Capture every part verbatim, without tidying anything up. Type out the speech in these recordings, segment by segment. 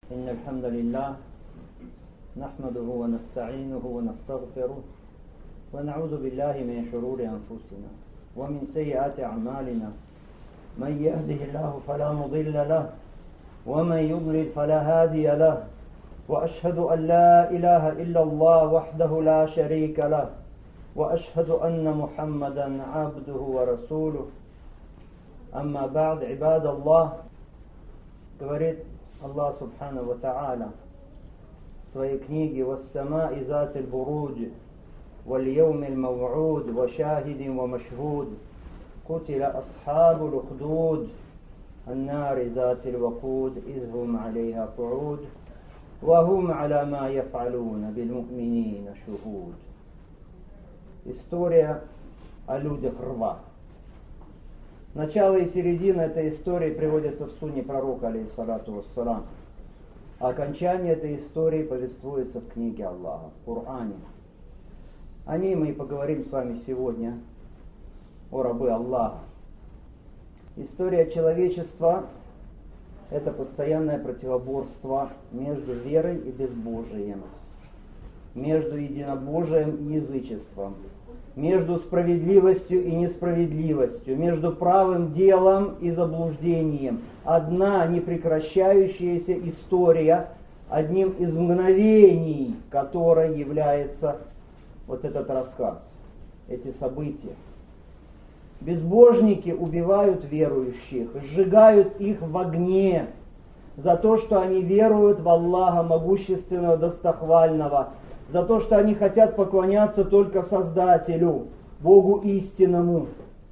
إن الحمد لله نحمده ونستعينه ونستغفره ونعوذ بالله من شرور أنفسنا ومن سيئات أعمالنا من يهده الله فلا مضل له ومن يضلل فلا هادي له وأشهد أن لا إله إلا الله وحده لا شريك له وأشهد أن محمدا عبده ورسوله أما بعد عباد الله. Говорит Аллах Субхану ва Та'аля в своей книге «Вассама'i зати л-буруджи, валь-йауми л-мав'уд, ва шахидин ва машхуд, кутиля асхабу л-ухдуд, ан-нари зати л-вакуд, изгум алейха ку'уд, ва хум аля ма яф'алуна биль-му'минина шухуд». История о людях рва. Начало и середина этой истории приводятся в сунне пророка, алейхиссалату вассалам. А окончание этой истории повествуется в книге Аллаха, в Коране. О ней мы и поговорим с вами сегодня, о рабы Аллаха. История человечества – это постоянное противоборство между верой и безбожием, между единобожием и язычеством, между справедливостью и несправедливостью, между правым делом и заблуждением. Одна непрекращающаяся история, одним из мгновений которой является вот этот рассказ, эти события. Безбожники убивают верующих, сжигают их в огне за то, что они веруют в Аллаха Могущественного, Достохвального, за то, что они хотят поклоняться только Создателю, Богу истинному.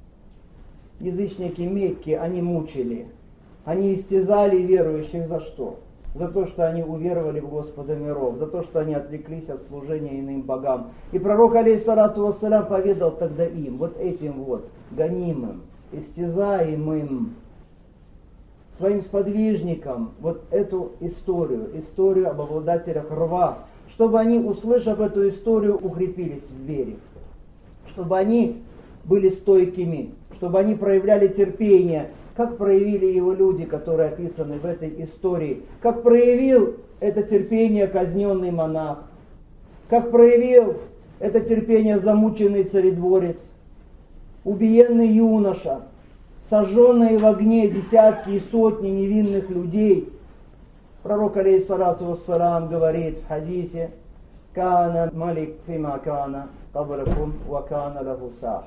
Язычники Мекки они мучили, они истязали верующих за что? За то, что они уверовали в Господа миров, за то, что они отреклись от служения иным богам. И пророк, алейхиссалату вассалям, поведал тогда им, вот этим вот, гонимым, истязаемым, своим сподвижникам, вот эту историю, историю об обладателях рва, чтобы они, услышав эту историю, укрепились в вере, чтобы они были стойкими, чтобы они проявляли терпение, как проявили его люди, которые описаны в этой истории, как проявил это терпение казненный монах, как проявил это терпение замученный царедворец, убиенный юноша, сожженные в огне десятки и сотни невинных людей. Пророк, алейхиссалату вассалам, говорит в хадисе: «Кана малик фима кана каблакум ва кана лаху сахир».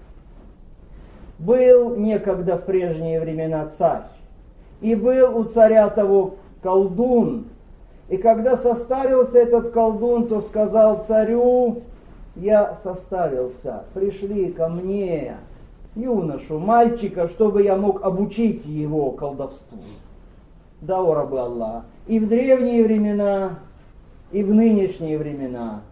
Был некогда в прежние времена царь, и был у царя того колдун. И когда состарился этот колдун, то сказал царю: «Я состарился, пришли ко мне юношу, мальчика, чтобы я мог обучить его колдовству». Да, о рабы Аллаха, и в древние времена, и в нынешние времена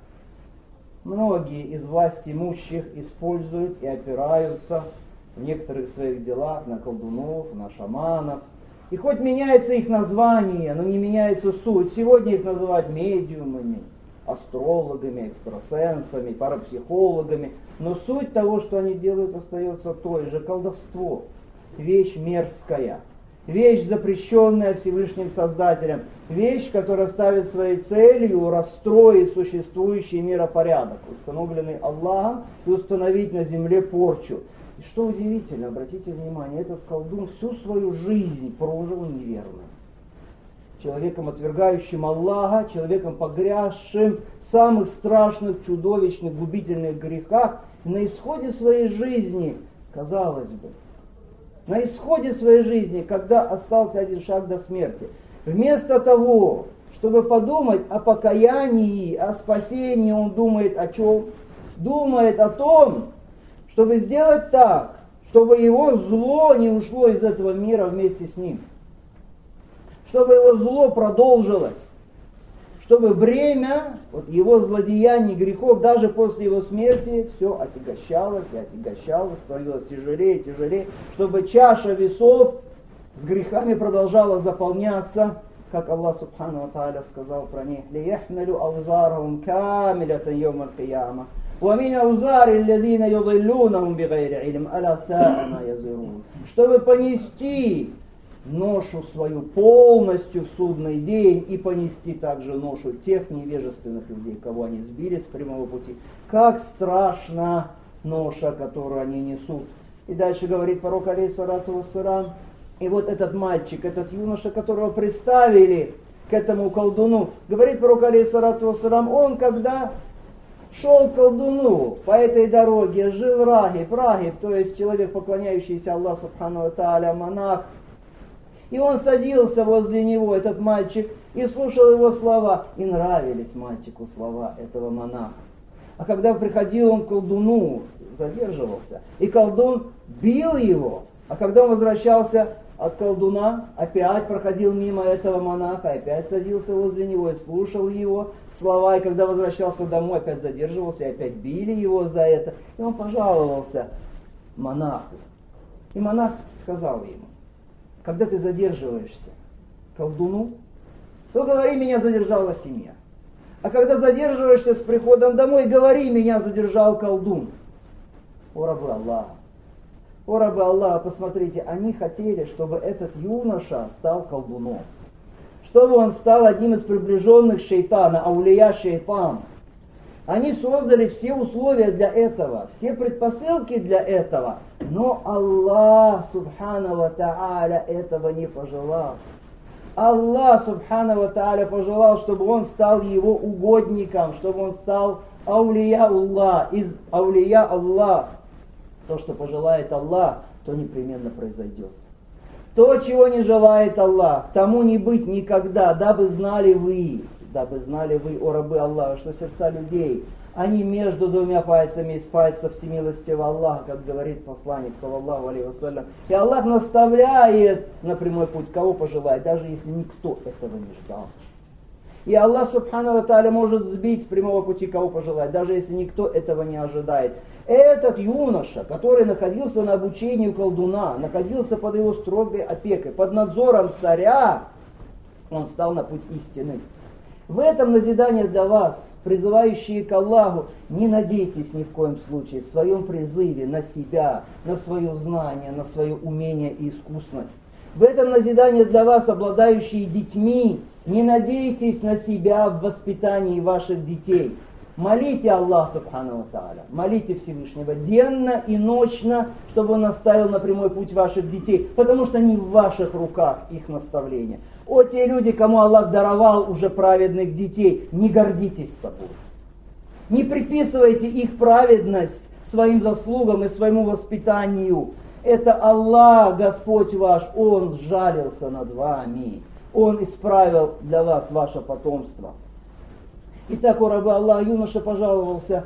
многие из власть имущих используют и опираются в некоторых своих делах на колдунов, на шаманов. И хоть меняется их название, но не меняется суть. Сегодня их называют медиумами, астрологами, экстрасенсами, парапсихологами. Но суть того, что они делают, остается той же: колдовство. Вещь мерзкая. Вещь, запрещенная Всевышним Создателем. Вещь, которая ставит своей целью расстроить существующий миропорядок, установленный Аллахом, и установить на земле порчу. И что удивительно, обратите внимание, этот колдун всю свою жизнь прожил неверно. Человеком, отвергающим Аллаха, человеком, погрязшим в самых страшных, чудовищных, губительных грехах. И на исходе своей жизни, казалось бы, на исходе своей жизни, когда остался один шаг до смерти, вместо того, чтобы подумать о покаянии, о спасении, он думает о чем? Думает о том, чтобы сделать так, чтобы его зло не ушло из этого мира вместе с ним. Чтобы его зло продолжилось. Чтобы бремя вот его злодеяний, грехов, даже после его смерти, все отягощалось и отягощалось, становилось тяжелее и тяжелее. Чтобы чаша весов с грехами продолжала заполняться, как Аллах Субхану ва Тааля сказал про них: «Лияхмилу аузарахум камилятан йоум аль-кияма, ва мин аузари аллазина юдиллунахум бигайри илм, аля саа ма язирун». Чтобы понести ношу свою полностью в судный день и понести также ношу тех невежественных людей, кого они сбили с прямого пути. Как страшна ноша, которую они несут. И дальше говорит пророк алейхиссалату вассалям, и вот этот мальчик, этот юноша, которого представили к этому колдуну, говорит пророк алейхиссалату вассалям, он когда шел к колдуну по этой дороге, жил рахиб, рахиб, то есть человек, поклоняющийся Аллаху субхану ва тааля, монах, и он садился возле него, этот мальчик, и слушал его слова, и нравились мальчику слова этого монаха. А когда приходил он к колдуну, задерживался, и колдун бил его, а когда он возвращался от колдуна, опять проходил мимо этого монаха, опять садился возле него и слушал его слова, и когда возвращался домой, опять задерживался, и опять били его за это, и он пожаловался монаху. И монах сказал ему: когда ты задерживаешься к колдуну, то говори, меня задержала семья. А когда задерживаешься с приходом домой, говори, меня задержал колдун. О рабы Аллаха, о рабы Аллаха, посмотрите, они хотели, чтобы этот юноша стал колдуном, чтобы он стал одним из приближенных шейтана, аулия шейтан. Они создали все условия для этого, все предпосылки для этого, но Аллах субхану ва тааля этого не пожелал. Аллах субхану ва тааля пожелал, чтобы он стал его угодником, чтобы он стал аулия Аллах, из аулия Аллах. То, что пожелает Аллах, то непременно произойдет. То, чего не желает Аллах, тому не быть никогда, дабы знали вы, дабы знали вы, о рабы Аллаха, что сердца людей, они между двумя пальцами из пальцев всемилостивого Аллаха, как говорит посланник, саллаллаху алейхи вассалям. И Аллах наставляет на прямой путь, кого пожелает, даже если никто этого не ждал. И Аллах субхану ва тааля может сбить с прямого пути, кого пожелает, даже если никто этого не ожидает. Этот юноша, который находился на обучении у колдуна, находился под его строгой опекой, под надзором царя, он стал на путь истины. В этом назидание для вас, призывающие к Аллаху, не надейтесь ни в коем случае в своем призыве на себя, на свое знание, на свое умение и искусность. В этом назидание для вас, обладающие детьми, не надейтесь на себя в воспитании ваших детей. Молите Аллаха субхану ва тааля, молите Всевышнего денно и ночно, чтобы Он наставил на прямой путь ваших детей, потому что не в ваших руках их наставление. О, те люди, кому Аллах даровал уже праведных детей, не гордитесь собой. Не приписывайте их праведность своим заслугам и своему воспитанию. Это Аллах, Господь ваш, Он сжалился над вами. Он исправил для вас ваше потомство. Итак, о рабы Аллаха, юноша пожаловался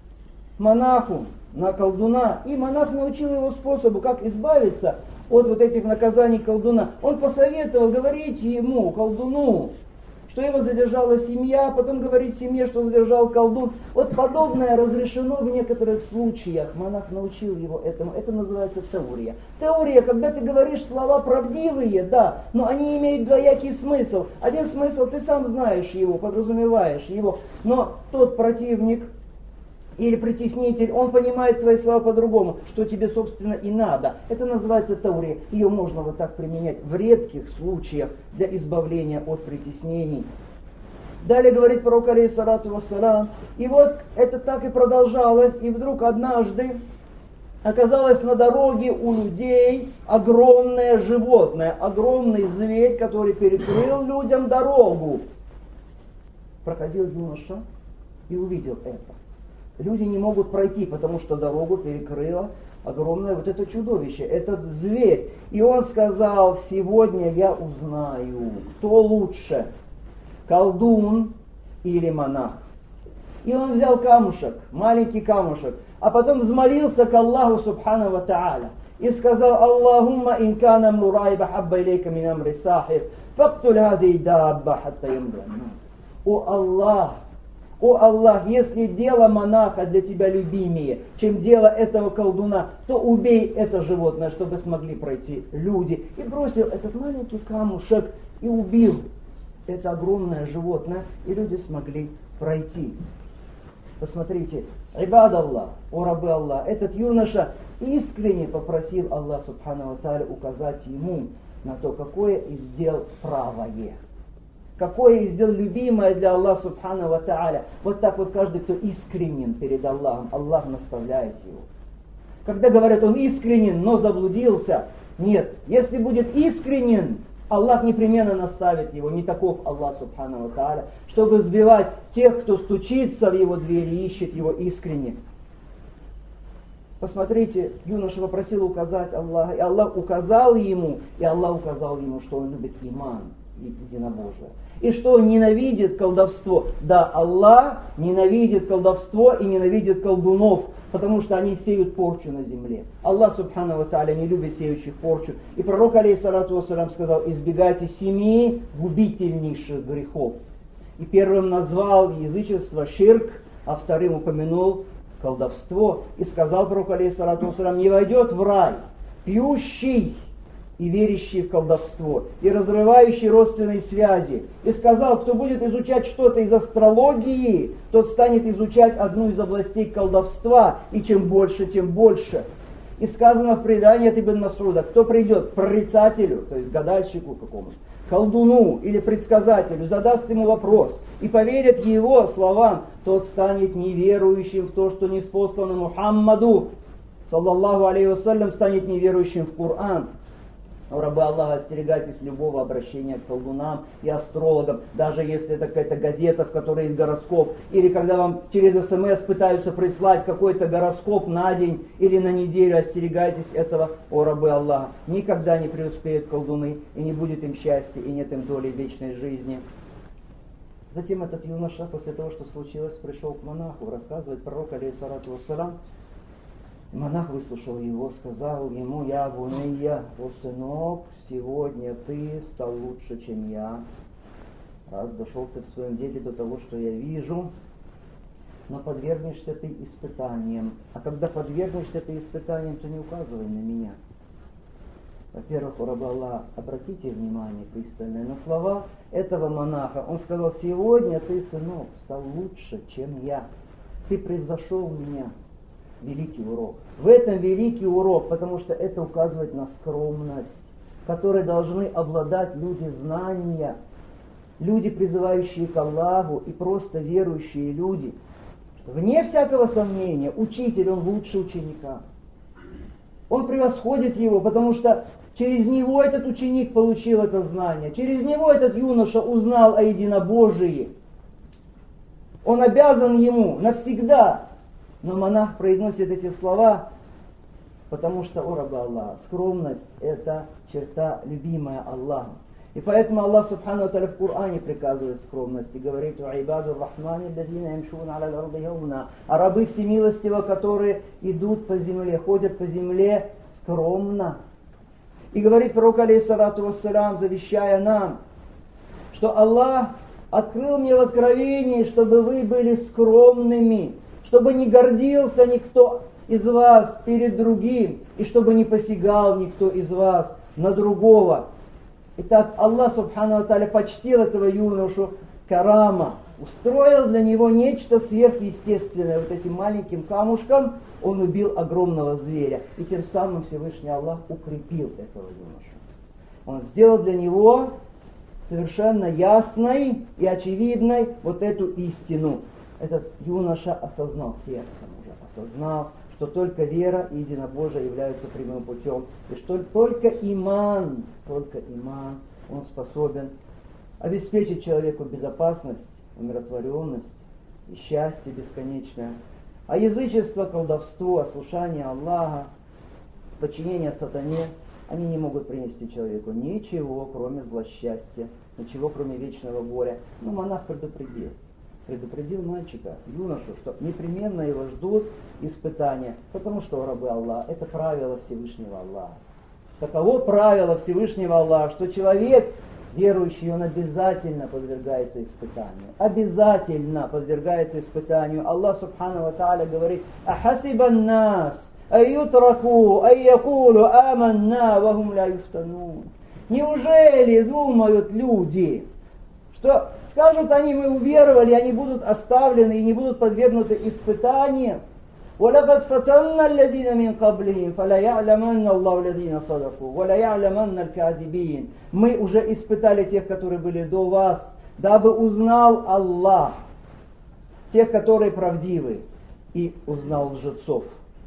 монаху на колдуна, и монах научил его способу, как избавиться от вот этих наказаний колдуна. Он посоветовал говорить ему, колдуну, что его задержала семья, потом говорить семье, что задержал колдун. Вот подобное разрешено в некоторых случаях. Монах научил его этому. Это называется теория. Теория, когда ты говоришь слова правдивые, да, но они имеют двоякий смысл. Один смысл, ты сам знаешь его, подразумеваешь его, но тот противник или притеснитель, он понимает твои слова по-другому, что тебе, собственно, и надо. Это называется теория. Ее можно вот так применять в редких случаях для избавления от притеснений. Далее говорит пророк, алейхиссалату вассалям, и вот это так и продолжалось, и вдруг однажды оказалось на дороге у людей огромное животное, огромный зверь, который перекрыл людям дорогу. Проходил юноша и увидел это. Люди не могут пройти, потому что дорогу перекрыло огромное вот это чудовище, этот зверь. И он сказал: сегодня я узнаю, кто лучше, колдун или монах. И он взял камушек, маленький камушек, а потом взмолился к Аллаху субхану ва тааля и сказал: Аллахумма инкана мурайба хабба илейка мин амри сахир, фактуль хази дабба хатта ямра нас. О Аллах! О Аллах, если дело монаха для тебя любимее, чем дело этого колдуна, то убей это животное, чтобы смогли пройти люди. И бросил этот маленький камушек и убил это огромное животное, и люди смогли пройти. Посмотрите, ибад Аллах, о рабы Аллах, этот юноша искренне попросил Аллах субхану ва тааля указать ему на то, какое из дел правое. Какое из дел любимое для Аллаха Субхану ва Тааля. Вот так вот каждый, кто искренен перед Аллахом, Аллах наставляет его. Когда говорят, он искренен, но заблудился, нет. Если будет искренен, Аллах непременно наставит его. Не таков Аллах Субхану ва Тааля, чтобы сбивать тех, кто стучится в его двери и ищет его искренне. Посмотрите, юноша попросил указать Аллаха, и Аллах указал ему, и Аллах указал ему, что он любит иман и единобожие. И что он ненавидит колдовство. Да, Аллах ненавидит колдовство и ненавидит колдунов, потому что они сеют порчу на земле. Аллах Субхану ва Тааля не любит сеющих порчу. И пророк, алейхиссалату вассалям, сказал, избегайте семи губительнейших грехов. И первым назвал язычество ширк, а вторым упомянул колдовство. И сказал пророк, алейхиссалату вассалям, не войдет в рай пьющий и верящий в колдовство, и разрывающий родственные связи. И сказал, кто будет изучать что-то из астрологии, тот станет изучать одну из областей колдовства, и чем больше, тем больше. И сказано в предании от Ибн Масуда, кто придет к прорицателю, то есть гадальщику какому-то, колдуну или предсказателю, задаст ему вопрос и поверит его словам, тот станет неверующим в то, что ниспослано Мухаммаду, саллаллаху алейхи вассалям, станет неверующим в Коран. О, рабы Аллаха, остерегайтесь любого обращения к колдунам и астрологам, даже если это какая-то газета, в которой есть гороскоп, или когда вам через СМС пытаются прислать какой-то гороскоп на день или на неделю, остерегайтесь этого, о, рабы Аллаха. Никогда не преуспеют колдуны, и не будет им счастья, и нет им доли вечной жизни. Затем этот юноша, после того, что случилось, пришел к монаху, рассказывает пророк, алейхиссалату вассалам. Монах выслушал его, сказал ему, я бунайя, о сынок, сегодня ты стал лучше, чем я. Раз дошел ты в своем деле до того, что я вижу, но подвергнешься ты испытаниям. А когда подвергнешься ты испытаниям, то не указывай на меня. Во-первых, у раба Аллаха, обратите внимание пристальное на слова этого монаха. Он сказал, сегодня ты, сынок, стал лучше, чем я. Ты превзошел меня. Великий урок. В этом великий урок, потому что это указывает на скромность, которой должны обладать люди знания, люди, призывающие к Аллаху, и просто верующие люди. Что, вне всякого сомнения, учитель, он лучше ученика. Он превосходит его, потому что через него этот ученик получил это знание, через него этот юноша узнал о единобожии. Он обязан ему навсегда. Но монах произносит эти слова, потому что, о рабы Аллаха, скромность – это черта, любимая Аллахом. И поэтому Аллах Субхану ва Тааля в Коране приказывает скромность и говорит, а рабы всемилостивого, которые идут по земле, ходят по земле скромно. И говорит пророк, алейхиссалату вассалям, завещая нам, что Аллах открыл мне в откровении, чтобы вы были скромными, чтобы не гордился никто из вас перед другим, и чтобы не посягал никто из вас на другого. Итак, Аллах Субхану ва Тааля почтил этого юношу карама, устроил для него нечто сверхъестественное. Вот этим маленьким камушком он убил огромного зверя, и тем самым Всевышний Аллах укрепил этого юношу. Он сделал для него совершенно ясной и очевидной вот эту истину. Этот юноша осознал сердцем уже, осознал, что только вера и единобожие являются прямым путем, и что только иман, только иман, он способен обеспечить человеку безопасность, умиротворенность и счастье бесконечное. А язычество, колдовство, ослушание Аллаха, подчинение сатане, они не могут принести человеку ничего, кроме злосчастья, ничего, кроме вечного горя. Но монах предупредил. предупредил мальчика, юношу, что непременно его ждут испытания, потому что, рабы Аллаха, это правило Всевышнего Аллаха. Таково правило Всевышнего Аллаха, что человек, верующий, он обязательно подвергается испытанию. Обязательно подвергается испытанию. Аллах Субхану ва Тааля говорит, «Ахасибан нас, айютраку, айякулу, аманна, вахум ля юфтанун». Неужели думают люди, что скажут они, мы уверовали, они будут оставлены и не будут подвергнуты испытаниям? وَلَقَدْ فَتَنَّا الَّذِينَ مِنْ قَبْلِهِمْ فَلَيَعْلَمَنَّ اللَّهُ الَّذِينَ صَدَقُوا وَلَيَعْلَمَنَّ الْكَاذِبِينَ. Мы уже испытали тех, которые были до вас, дабы узнал Аллах тех, которые правдивы, и узнал лжецов.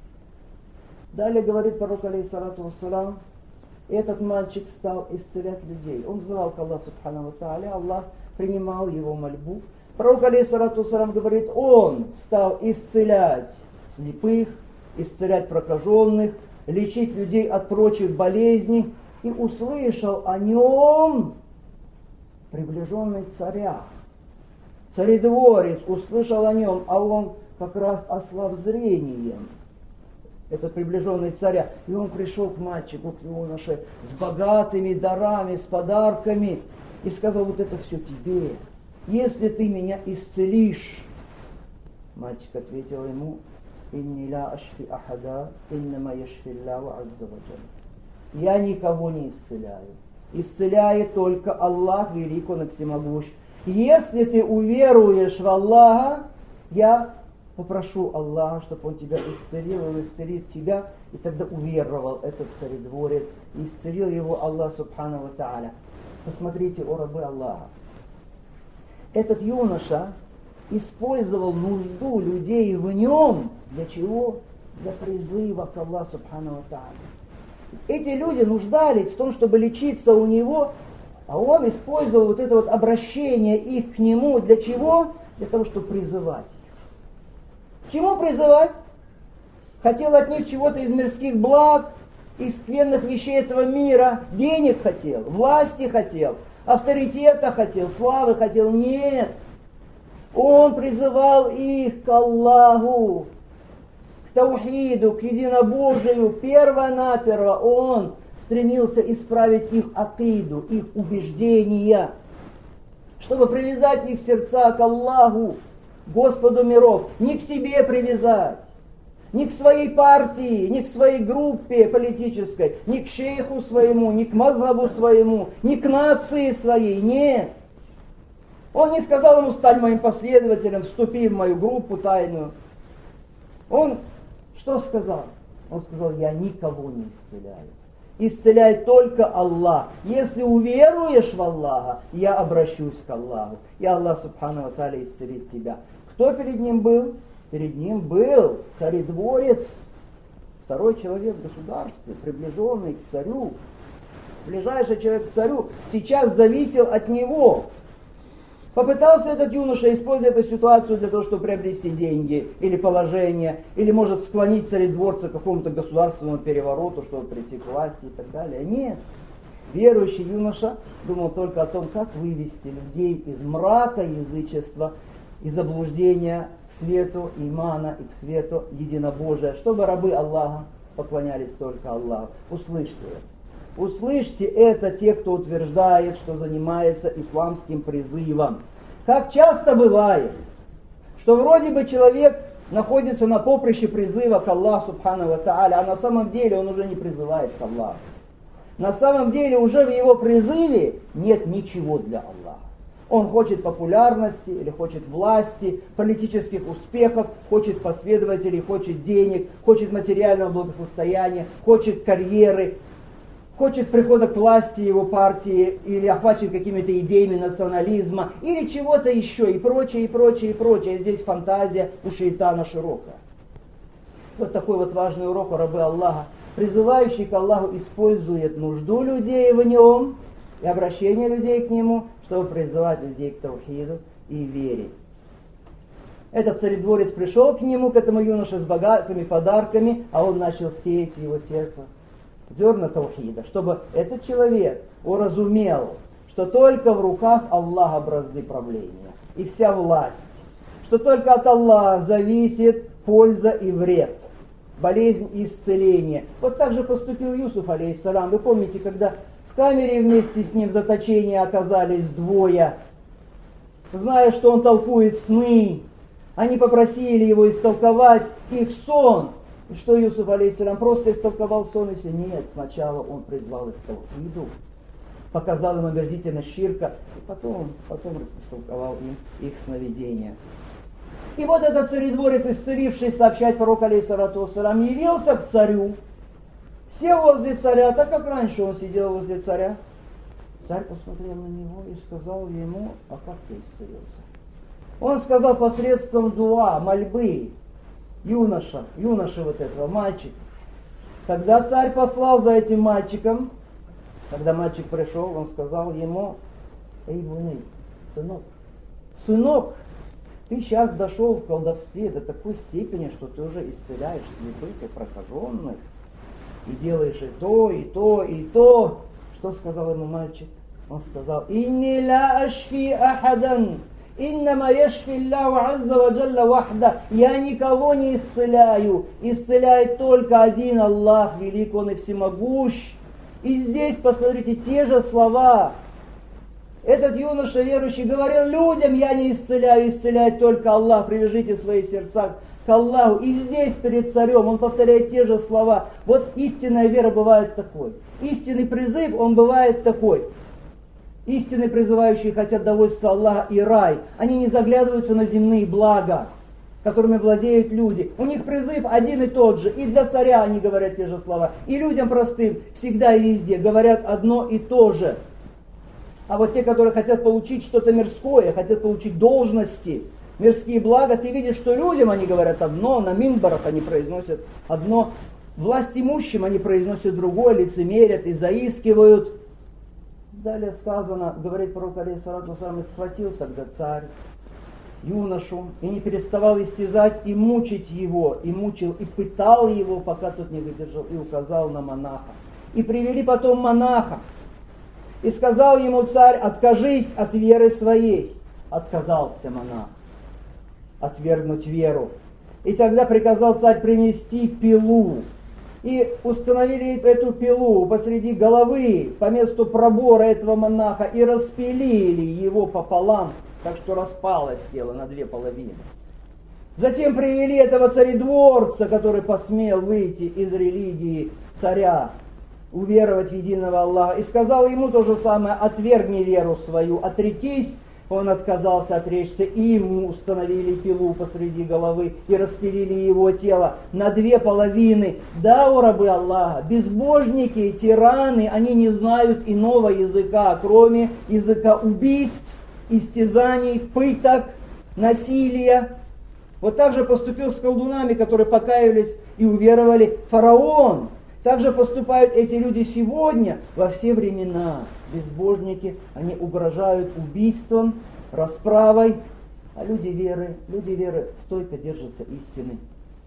Далее говорит пророк, алейхиссалату вассалам, этот мальчик стал исцелять людей. Он взывал к Аллаху субхану ва тааля, Аллах принимал его мольбу. Пророк, алейхиссалату вассалам, говорит, он стал исцелять слепых, исцелять прокаженных, лечить людей от прочих болезней, и услышал о нем приближенный царя. Царедворец услышал о нем, а он как раз ослаб зрением, этот приближенный царя. И он пришел к мальчику, к юноше, с богатыми дарами, с подарками, и сказал, вот это все тебе, если ты меня исцелишь. Мальчик ответил ему, «Инни ла ашфи ахада, иннама яшфи Аллаху азза ва джалла». Я никого не исцеляю. Исцеляет только Аллах, велик Он и всемогущ. Если ты уверуешь в Аллаха, я попрошу Аллаха, чтобы Он тебя исцелил, Он исцелит тебя. И тогда уверовал этот царедворец, и исцелил его Аллах субхану ва тааля. Посмотрите, о рабы Аллаха. Этот юноша использовал нужду людей в нем. Для чего? Для призыва к Аллаху субхану ва тааля. Эти люди нуждались в том, чтобы лечиться у него, а он использовал вот это вот обращение их к нему. Для чего? Для того, чтобы призывать их. К чему призывать? Хотел от них чего-то из мирских благ, из тленных вещей этого мира. Денег хотел, власти хотел, авторитета хотел, славы хотел. Нет. Он призывал их к Аллаху, к таухиду, к единобожию. Перво-наперво он стремился исправить их акиду, их убеждения, чтобы привязать их сердца к Аллаху, Господу миров. Не к себе привязать, не к своей партии, не к своей группе политической, не к шейху своему, не к мазхабу своему, не к нации своей. Нет. Он не сказал ему, стань моим последователем, вступи в мою группу тайную. Он что сказал? Он сказал, я никого не исцеляю. Исцеляет только Аллах. Если уверуешь в Аллаха, я обращусь к Аллаху. И Аллах субхану ва тааля исцелит тебя. Кто перед ним был? Перед ним был царедворец, второй человек в государстве, приближенный к царю. Ближайший человек к царю сейчас зависел от него. Попытался этот юноша использовать эту ситуацию для того, чтобы приобрести деньги или положение, или может склонить царедворца к какому-то государственному перевороту, чтобы прийти к власти и так далее. Нет. Верующий юноша думал только о том, как вывести людей из мрака язычества, из заблуждения к свету имана и к свету единобожия, чтобы рабы Аллаха поклонялись только Аллаху. Услышьте это. Услышьте это те, кто утверждает, что занимается исламским призывом. Как часто бывает, что вроде бы человек находится на поприще призыва к Аллаху субхану ва тааля, а на самом деле он уже не призывает к Аллаху. На самом деле уже в его призыве нет ничего для Аллаха. Он хочет популярности или хочет власти, политических успехов, хочет последователей, хочет денег, хочет материального благосостояния, хочет карьеры, хочет прихода к власти его партии или охвачен какими-то идеями национализма или чего-то еще и прочее, и прочее, и прочее. Здесь фантазия у шейтана широкая. Вот такой вот важный урок у рабы Аллаха. Призывающий к Аллаху использует нужду людей в нем и обращение людей к нему, чтобы призывать людей к таухиду и вере. Этот царедворец пришел к нему, к этому юноше с богатыми подарками, а он начал сеять в его сердце зерна таухида, чтобы этот человек уразумел, что только в руках Аллаха бразды правления и вся власть, что только от Аллаха зависит польза и вред, болезнь и исцеление. Вот так же поступил Юсуф, алейхиссалам. Вы помните, когда в камере вместе с ним в заточении оказались двое, зная, что он толкует сны, они попросили его истолковать их сон. И что Юсуф, алейхиссалям, просто истолковал сон и все? Нет, сначала он призвал их к таухиду, показал им омерзительность ширка, и потом, потом истолковал им их сновидения. И вот этот царедворец, исцеливший, сообщает пророк, алейхиссалату вассалам, явился к царю, сел возле царя, так как раньше он сидел возле царя. Царь посмотрел на него и сказал ему: а как ты исцелился? Он сказал: посредством дуа, мольбы, юноша, юноша вот этого, мальчик. Тогда царь послал за этим мальчиком. Когда мальчик пришел, он сказал ему: эй, Буней, сынок, сынок, ты сейчас дошел в колдовстве до такой степени, что ты уже исцеляешь слепых и прокаженных, и делаешь и то, и то, и то. Что сказал ему мальчик? Он сказал: «Инни ла ашфи ахадан, иннама яшфи Аллаху азза ва джалла вахда». Я никого не исцеляю, исцеляет только один Аллах, велик Он и всемогущ. И здесь, посмотрите, те же слова. Этот юноша верующий говорил людям: я не исцеляю, исцеляет только Аллах, привяжите свои сердца к Аллаху. И здесь перед царем он повторяет те же слова. Вот истинная вера бывает такой. Истинный призыв, он бывает такой. Истинные призывающие хотят довольства Аллаха и рай. Они не заглядываются на земные блага, которыми владеют люди. У них призыв один и тот же. И для царя они говорят те же слова. И людям простым всегда и везде говорят одно и то же. А вот те, которые хотят получить что-то мирское, хотят получить должности, мирские блага, ты видишь, что людям они говорят одно, на минбарах они произносят одно, власть имущим они произносят другое, лицемерят и заискивают. Далее сказано, говорит пророк, алейхиссалату вассалам, и схватил тогда царь юношу, и не переставал истязать и мучить его, и мучил, и пытал его, пока тот не выдержал, и указал на монаха. И привели потом монаха, и сказал ему царь: откажись от веры своей. Отказался монах отвергнуть веру. И тогда приказал царь принести пилу. И установили эту пилу посреди головы, по месту пробора этого монаха, и распилили его пополам, так что распалось тело на две половины. Затем привели этого царедворца, который посмел выйти из религии царя, уверовать в единого Аллаха, и сказал ему то же самое: отвергни веру свою, отрекись. Он отказался отречься, и ему установили пилу посреди головы и распилили его тело на две половины. Да, о рабы Аллаха, безбожники, тираны, они не знают иного языка, кроме языка убийств, истязаний, пыток, насилия. Вот так же поступил с колдунами, которые покаялись и уверовали фараон. Так же поступают эти люди сегодня, во все времена. Безбожники, они угрожают убийством, расправой, а люди веры, люди веры стойко держатся истины.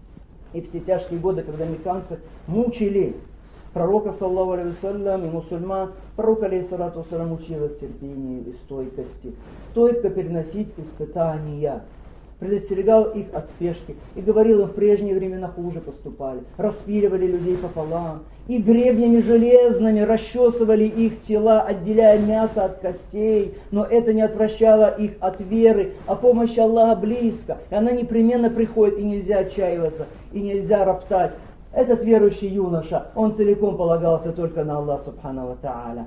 И в те тяжкие годы, когда мекканцы мучили пророка, саллаллаху алейхи вассалям, и мусульман, пророк, алейхиссалату вассалям, учил их терпению и стойкости, стойко переносить испытания. Предостерегал их от спешки и говорил им: в прежние времена хуже поступали, распиливали людей пополам и гребнями железными расчесывали их тела, отделяя мясо от костей, но это не отвращало их от веры, а помощь Аллаха близко, и она непременно приходит, и нельзя отчаиваться, и нельзя роптать. Этот верующий юноша, он целиком полагался только на Аллаха субхану ва тааля.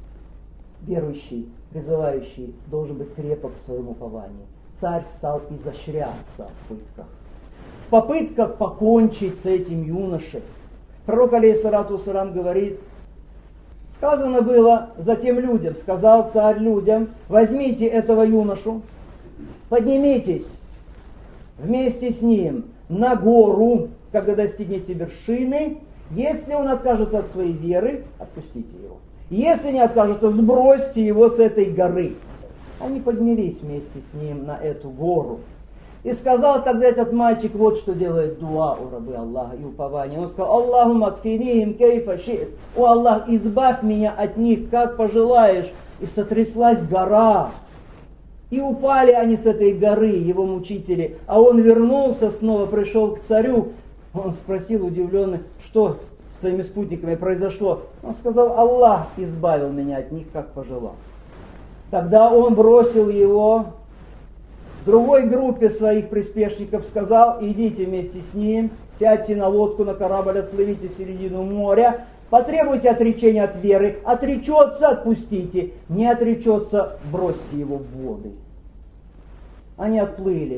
Верующий, призывающий, должен быть крепок в своем уповании. Царь стал изощряться в пытках, в попытках покончить с этим юношей. Пророк, алейхиссалату вассалам, говорит: сказано было затем людям, сказал царь людям: возьмите этого юношу, поднимитесь вместе с ним на гору, когда достигнете вершины. Если он откажется от своей веры, отпустите его. Если не откажется, сбросьте его с этой горы. Они поднялись вместе с ним на эту гору. И сказал тогда этот мальчик, вот что делает дуа у рабы Аллаха и упование. Он сказал: Аллахумма акфинихим кейфа ши'т. О Аллах, избавь меня от них, как пожелаешь. И сотряслась гора. И упали они с этой горы, его мучители. А он вернулся снова, пришел к царю. Он спросил удивленный: что с твоими спутниками произошло? Он сказал: Аллах избавил меня от них, как пожелал. Тогда он бросил его другой группе своих приспешников, сказал: идите вместе с ним, сядьте на лодку, на корабль, отплывите в середину моря, потребуйте отречения от веры, отречется, отпустите, не отречется, бросьте его в воды. Они отплыли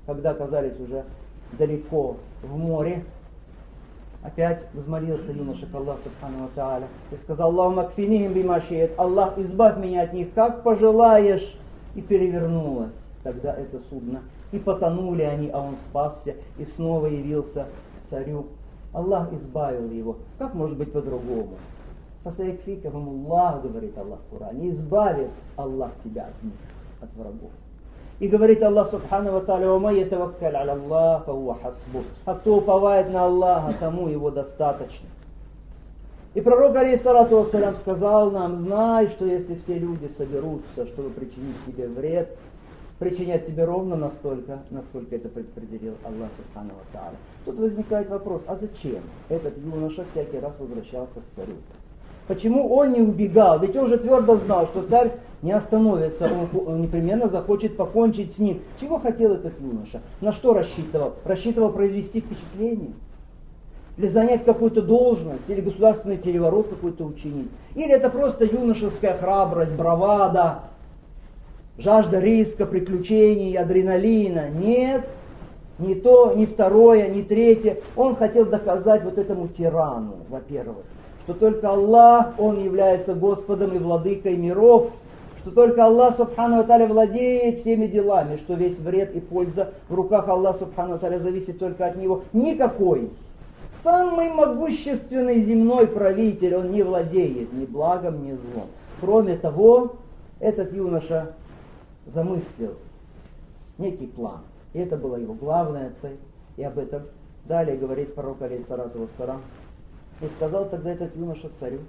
когда оказались уже далеко в море, опять взмолился юноша к Аллаху Субхану ва Тааля и сказал: Аллахумма кфинихим бима ши'ит, Аллах, избавь меня от них, как пожелаешь. И перевернулось тогда это судно, и потонули они, а он спасся и снова явился к царю. Аллах избавил его. Как может быть по-другому? Фасаякфикахум Аллах, говорит Аллах в Коране, избавит Аллах тебя от них, от врагов. И говорит Аллах Субхану ва Тааля: «Ва ман ятаваккаль аля Аллах, фахуа хасбух». А кто уповает на Аллаха, тому его достаточно. И пророк, алейхиссалату вассалям, сказал нам: знай, что если все люди соберутся, чтобы причинить тебе вред, причинять тебе ровно настолько, насколько это предопределил Аллах Субхану ва Тааля. Тут возникает вопрос: а зачем этот юноша всякий раз возвращался к царю? Почему он не убегал? Ведь он же твердо знал, что царь не остановится, он, он непременно захочет покончить с ним. Чего хотел этот юноша? На что рассчитывал? Рассчитывал произвести впечатление? Или занять какую-то должность? Или государственный переворот какой-то учинить? Или это просто юношеская храбрость, бравада, жажда риска, приключений, адреналина? Нет, ни то, ни второе, ни третье. Он хотел доказать вот этому тирану, во-первых, что только Аллах, Он является Господом и Владыкой миров, что только Аллах Субхану ва Тааля владеет всеми делами, что весь вред и польза в руках Аллаха Субхану ва Тааля зависит только от Него. Никакой. Самый могущественный земной правитель, он не владеет ни благом, ни злом. Кроме того, этот юноша замыслил некий план. И это была его главная цель. И об этом далее говорит пророк, алейхиссалату вассалям. И сказал тогда этот юноша царю: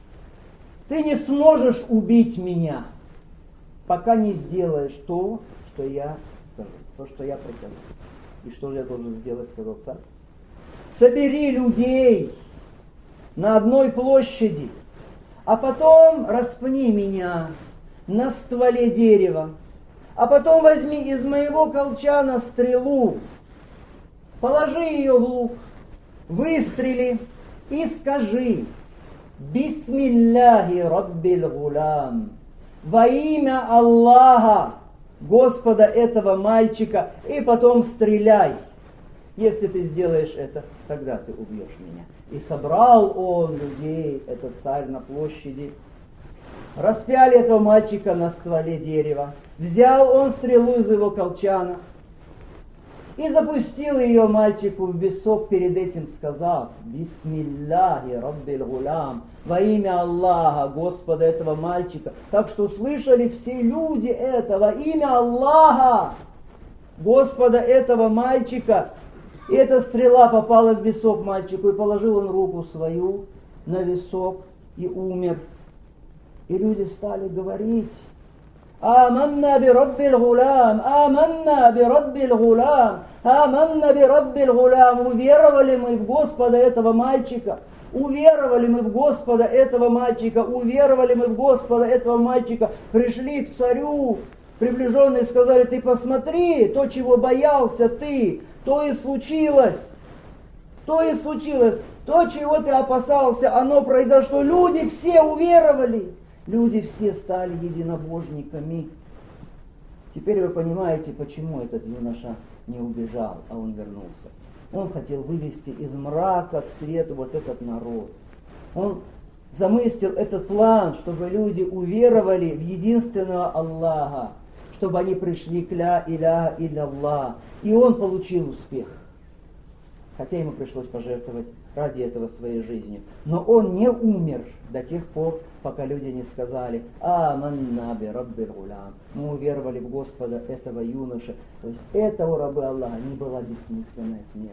ты не сможешь убить меня, пока не сделаешь то, что я скажу, то, что я прикажу. И что же я должен сделать, сказал царь? Собери людей на одной площади, а потом распни меня на стволе дерева, а потом возьми из моего колчана стрелу, положи ее в лук, выстрели и скажи: Бисмилляхи Раббил Гулям, во имя Аллаха, Господа этого мальчика, и потом стреляй. Если ты сделаешь это, тогда ты убьешь меня. И собрал он людей, этот царь, на площади. Распяли этого мальчика на стволе дерева. Взял он стрелу из его колчана и запустил ее мальчику в висок, перед этим сказав: Бисмилляхи Раббил Гулям, во имя Аллаха, Господа этого мальчика. Так что услышали все люди это: во имя Аллаха, Господа этого мальчика. И эта стрела попала в висок мальчику, и положил он руку свою на висок и умер. И люди стали говорить: Аманна би Раббил Гулям, Аманна би Раббил Гулям, Аманна би Раббил Гулям. Уверовали мы в Господа этого мальчика, уверовали мы в Господа этого мальчика, уверовали мы в Господа этого мальчика. Пришли к царю приближенные, сказали: ты посмотри, то, чего боялся ты, то и случилось, то и случилось, то, чего ты опасался, оно произошло. Люди все уверовали, люди все стали единобожниками. Теперь вы понимаете, почему этот юноша не убежал, а он вернулся. Он хотел вывести из мрака к свету вот этот народ. Он замыслил этот план, чтобы люди уверовали в единственного Аллаха, чтобы они пришли к ля иляха илля-Аллах. И он получил успех. Хотя ему пришлось пожертвовать ради этого своей жизнью. Но он не умер до тех пор, пока люди не сказали: Аманна би Раббил Гулям. Мы уверовали в Господа этого юноши. То есть это, у рабы Аллаха, не была бессмысленная смерть.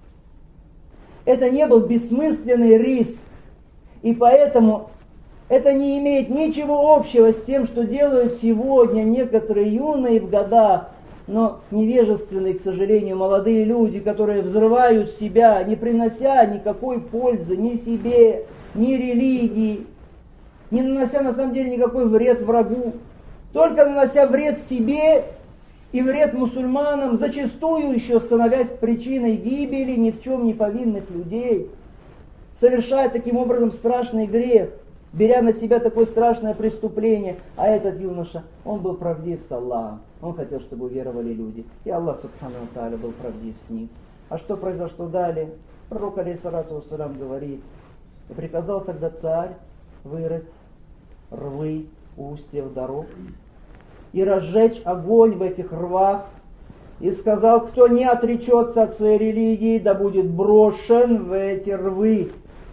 Это не был бессмысленный риск. И поэтому это не имеет ничего общего с тем, что делают сегодня некоторые юные в годах, но невежественные, к сожалению, молодые люди, которые взрывают себя, не принося никакой пользы ни себе, ни религии, не нанося на самом деле никакой вред врагу, только нанося вред себе и вред мусульманам, зачастую еще становясь причиной гибели ни в чем не повинных людей, совершая таким образом страшный грех. беря на себя такое страшное преступление. А этот юноша, он был правдив с Аллахом. Он хотел, чтобы уверовали люди. И Аллах, субхану ва тааля, был правдив с ним. А что произошло далее? Пророк, алейхиссалату вассалям, говорит: и приказал тогда царь вырыть рвы у устьев дорог и разжечь огонь в этих рвах, и сказал: кто не отречется от своей религии, да будет брошен в эти рвы.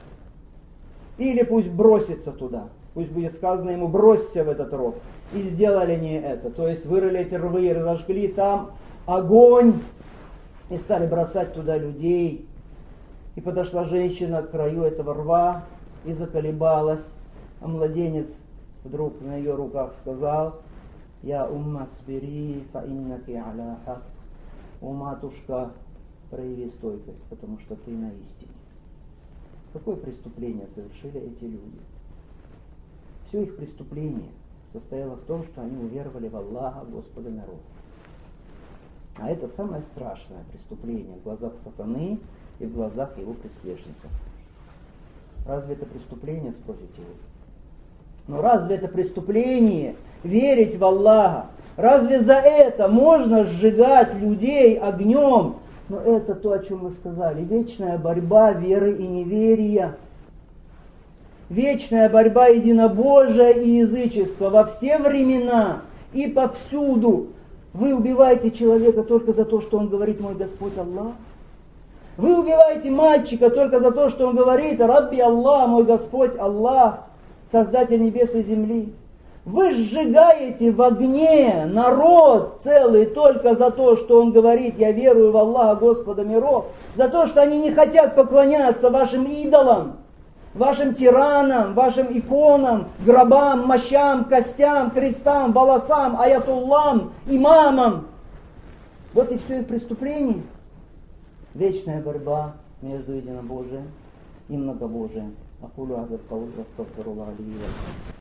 Или пусть бросится туда. Пусть будет сказано ему: бросься в этот ров. И сделали они это. То есть вырыли эти рвы и разожгли там огонь. И стали бросать туда людей. И подошла женщина к краю этого рва и заколебалась. А младенец вдруг на ее руках сказал: «Я умма сбери, фа иннаки аля хак». О, матушка, прояви стойкость, потому что ты на истине. Какое преступление совершили эти люди? Все их преступление состояло в том, что они уверовали в Аллаха, Господа миров. А это самое страшное преступление в глазах сатаны и в глазах его приспешников. Разве это преступление, спросите вы? Но разве это преступление верить в Аллаха? Разве за это можно сжигать людей огнем? Но это то, о чем мы сказали. Вечная борьба веры и неверия. Вечная борьба единобожия и язычества во все времена и повсюду. Вы убиваете человека только за то, что он говорит: мой Господь Аллах. Вы убиваете мальчика только за то, что он говорит: Рабби Аллах, мой Господь Аллах, Создатель небес и земли. Вы сжигаете в огне народ целый только за то, что он говорит: я верую в Аллаха, Господа миров, за то, что они не хотят поклоняться вашим идолам, вашим тиранам, вашим иконам, гробам, мощам, костям, крестам, волосам, аятуллам, имамам. Вот и все их преступление. Вечная борьба между единобожием и многобожием. Акулу адат кауль, астагфируллах ли ва лакум.